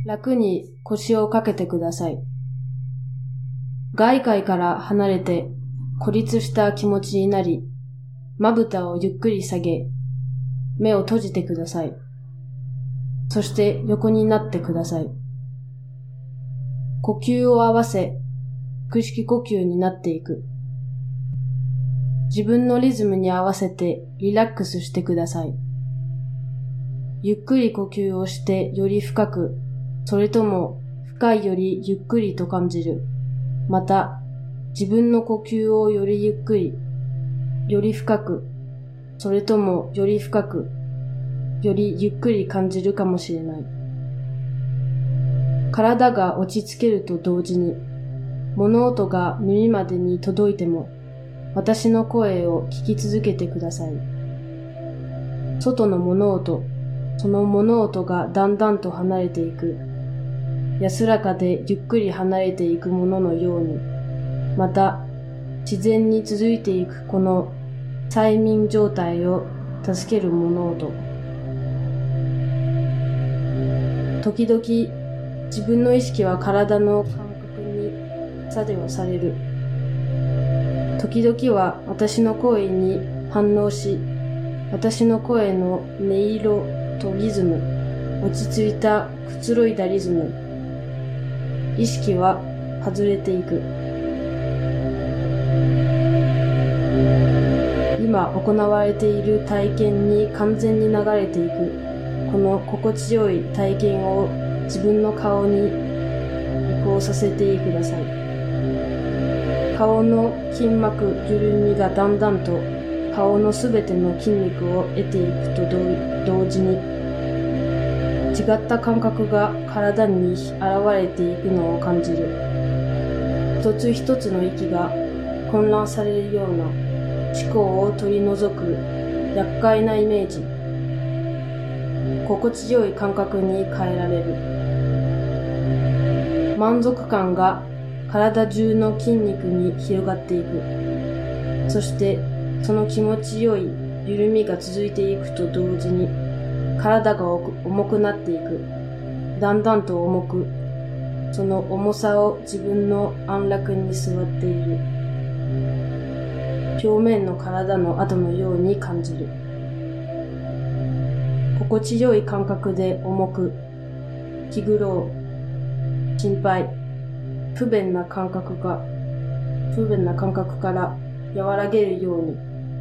楽に腰をかけてください。外界から離れて孤立した気持ちになり、まぶたをゆっくり下げ、目を閉じてください。そして横になってください。呼吸を合わせ、腹式呼吸になっていく。自分のリズムに合わせてリラックスしてください。ゆっくり呼吸をしてより深く、それとも深いよりゆっくりと感じる。また、自分の呼吸をよりゆっくり、より深く、それともより深く、よりゆっくり感じるかもしれない。体が落ち着けると同時に、物音が耳までに届いても、私の声を聞き続けてください。外の物音、その物音がだんだんと離れていく。安らかでゆっくり離れていくもののように、また自然に続いていくこの催眠状態を助ける物音。時々自分の意識は体の感覚に作用される。時々は私の声に反応し、私の声の音色とリズム、落ち着いたくつろいだリズム、意識は外れていく。今行われている体験に完全に流れていく。この心地よい体験を自分の顔に移行させてください。顔の筋膜緩みがだんだんと顔のすべての筋肉を得ていくと同時に、違った感覚が体に現れていくのを感じる。一つ一つの息が混乱されるような思考を取り除く厄介なイメージ。心地よい感覚に変えられる。満足感が体中の筋肉に広がっていく。そしてその気持ちよい緩みが続いていくと同時に、体が重くなっていく。だんだんと重く、その重さを自分の安楽に座っている。表面の体の跡のように感じる。心地よい感覚で重く、気苦労、心配、不便な感覚から和らげるように、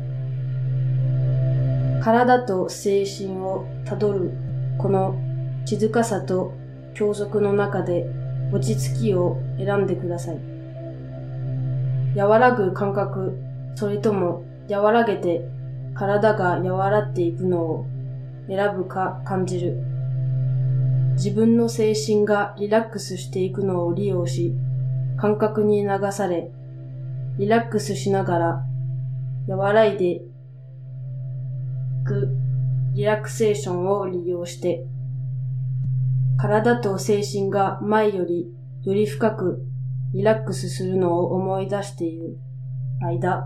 体と精神をたどるこの静かさと休息の中で落ち着きを選んでください。和らぐ感覚、それとも和らげて体が和らっていくのを選ぶか感じる。自分の精神がリラックスしていくのを利用し、感覚に流され、リラックスしながら和らいでいくリラクセーションを利用して、体と精神が前よりより深くリラックスするのを思い出している間、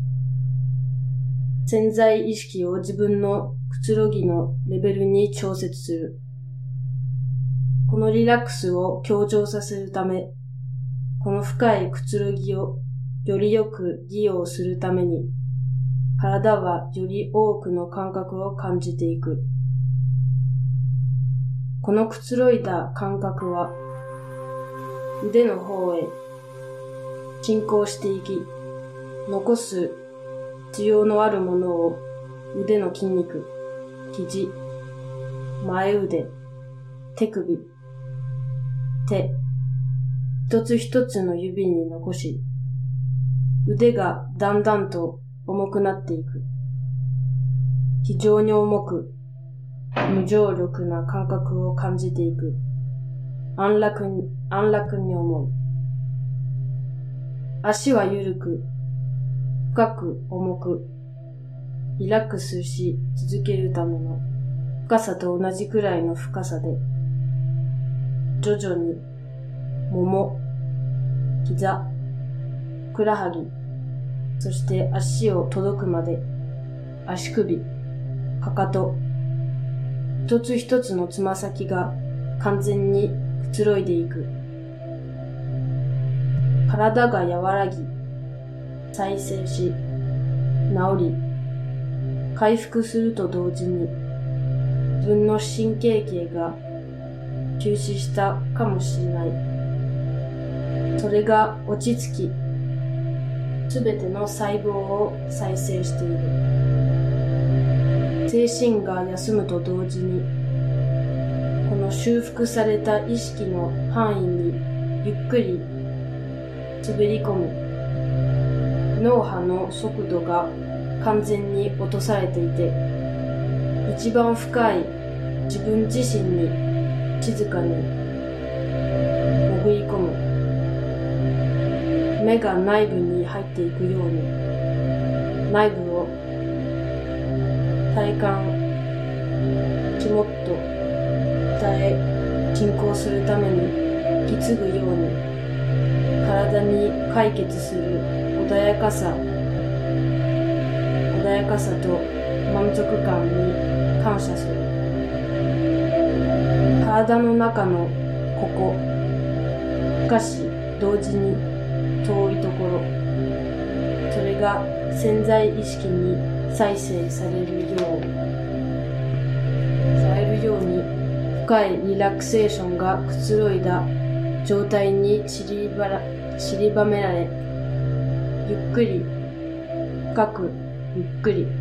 潜在意識を自分のくつろぎのレベルに調節する。このリラックスを強調させるため、この深いくつろぎをよりよく利用するために、体はより多くの感覚を感じていく。このくつろいだ感覚は、腕の方へ進行していき、残す必要のあるものを腕の筋肉、肘、前腕、手首、手、一つ一つの指に残し、腕がだんだんと重くなっていく。非常に重く、無重力な感覚を感じていく。安楽に思う。足は緩く、深く重く、リラックスし続けるための深さと同じくらいの深さで、徐々に、もも、膝、ふくらはぎ、そして足を届くまで、足首、かかと、一つ一つのつま先が完全にくつろいでいく。体が和らぎ、再生し、治り、回復すると同時に、自分の神経系が休止したかもしれない。それが落ち着き、すべての細胞を再生している。精神が休むと同時に、この修復された意識の範囲にゆっくり滑り込む。脳波の速度が完全に落とされていて、一番深い自分自身に静かに潜り込む。目が内部に入っていくように、内部を体感、肝っと下へ進行するために引き継ぐように、体に解決する穏やかさと満足感に感謝する。体の中のここ、しかし同時に遠いところ、それが潜在意識に再生されるように深いリラクセーションがくつろいだ状態に散りばめられ、ゆっくり深くゆっくり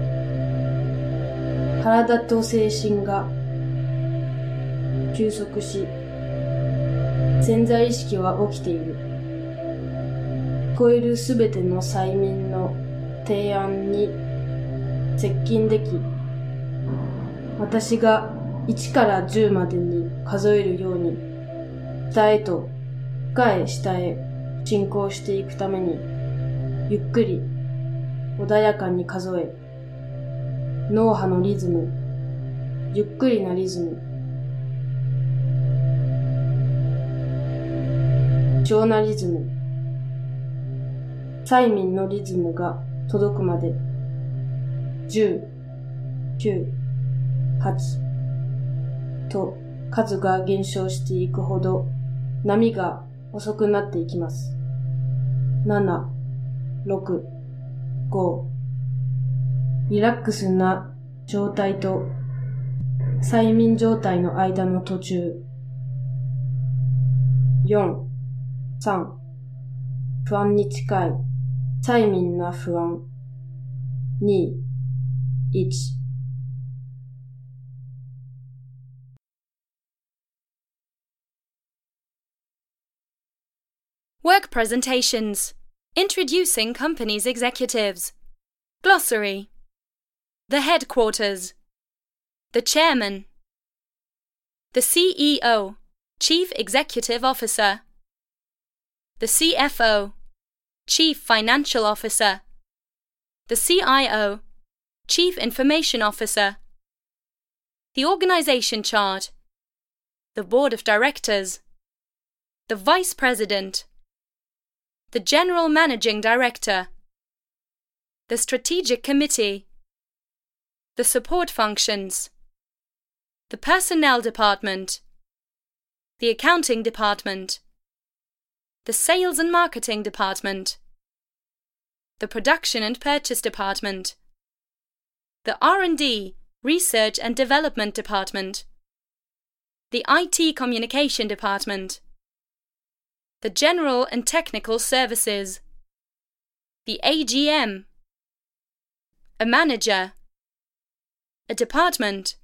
体と精神が休息し、潜在意識は起きている。聞こえるすべての催眠の提案に接近でき、私が1から10までに数えるように、下へと深い下へ進行していくために、ゆっくり穏やかに数え、脳波のリズム、ゆっくりなリズム、超なリズム、催眠のリズムが届くまで、10、9、8と数が減少していくほど波が遅くなっていきます。7、6、5、リラックスな状態と催眠状態の間の途中。4、3、不安に近い催眠な不安。2、1。 Work presentations. Introducing company's executives. Glossary. The headquarters. The chairman. The CEO, Chief Executive Officer. The CFO, Chief Financial Officer. The CIO, Chief Information Officer. The organization chart. The board of directors. The vice president. The General Managing Director, the Strategic Committee, the Support Functions, the Personnel Department, the Accounting Department, the Sales and Marketing Department, the Production and Purchase Department, the R&D, Research and Development Department, the IT Communication Department, the General and Technical Services, the AGM, a manager, a department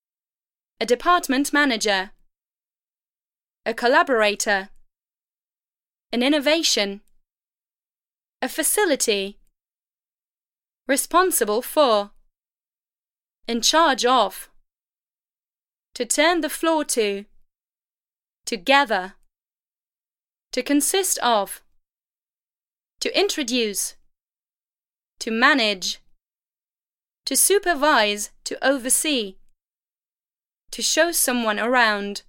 manager, a collaborator, an innovation, a facility, responsible for, in charge of, to turn the floor to gather, to consist of, to introduce, to manage, to supervise, to oversee, to show someone around,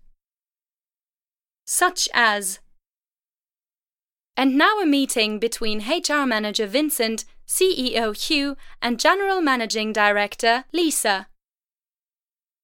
such as. And now a meeting between HR Manager Vincent, CEO Hugh, and General Managing Director Lisa.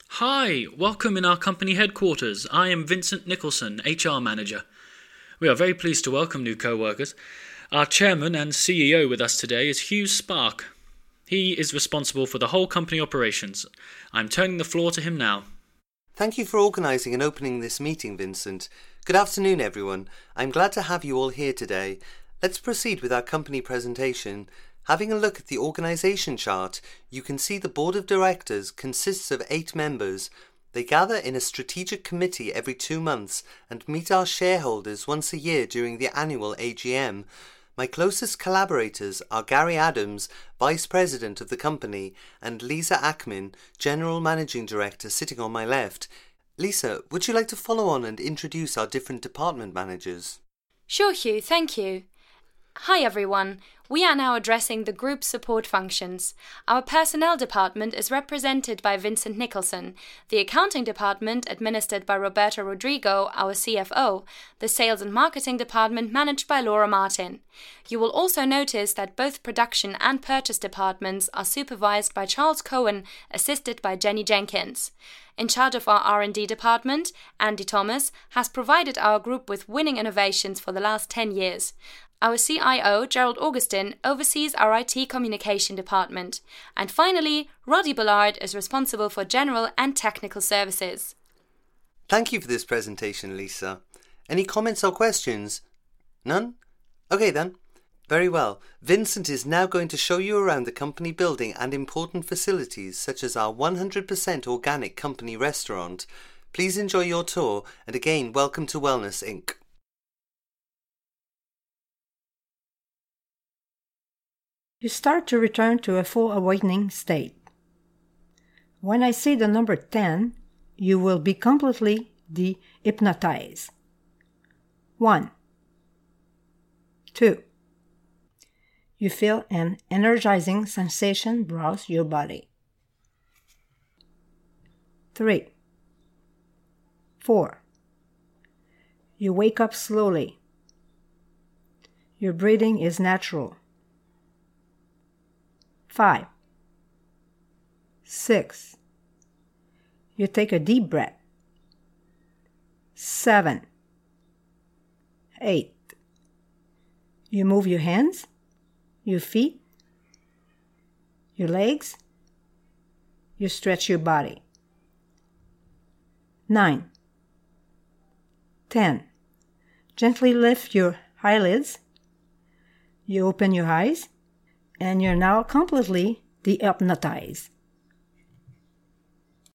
Hi, welcome in our company headquarters. I am Vincent Nicholson, HR Manager. We are very pleased to welcome new co-workers. Our Chairman and CEO with us today is Hugh Spark. He is responsible for the whole company operations. I'm turning the floor to him now. Thank you for organising and opening this meeting, Vincent. Good afternoon, everyone. I'm glad to have you all here today. Let's proceed with our company presentation. Having a look at the organisation chart, you can see the Board of Directors consists of 8 members. They gather in a strategic committee every 2 months and meet our shareholders once a year during the annual AGM. My closest collaborators are Gary Adams, Vice President of the company, and Lisa Ackman, General Managing Director, sitting on my left. Lisa, would you like to follow on and introduce our different department managers? Sure, Hugh, thank you. Hi everyone. We are now addressing the group support functions. Our personnel department is represented by Vincent Nicholson, the accounting department administered by Roberto Rodrigo, our CFO, the sales and marketing department managed by Laura Martin. You will also notice that both production and purchase departments are supervised by Charles Cohen, assisted by Jenny Jenkins. In charge of our R&D department, Andy Thomas has provided our group with winning innovations for the last 10 years. Our CIO, Gerald Augustin, oversees our IT communication department. And finally, Roddy Bullard is responsible for general and technical services. Thank you for this presentation, Lisa. Any comments or questions? None? Okay then. Very well. Vincent is now going to show you around the company building and important facilities such as our 100% organic company restaurant. Please enjoy your tour and again, welcome to Wellness Inc. You start to return to a full awakening state. When I say the number 10, you will be completely de-hypnotized. 1, 2. You feel an energizing sensation browse your body. 3, 4. You wake up slowly. Your breathing is natural. 5, 6. You take a deep breath. 7, 8. You move your hands, your feet, your legs. You stretch your body. 9, 10. Gently lift your eyelids. You open your eyes. And you're now completely de-hypnotized.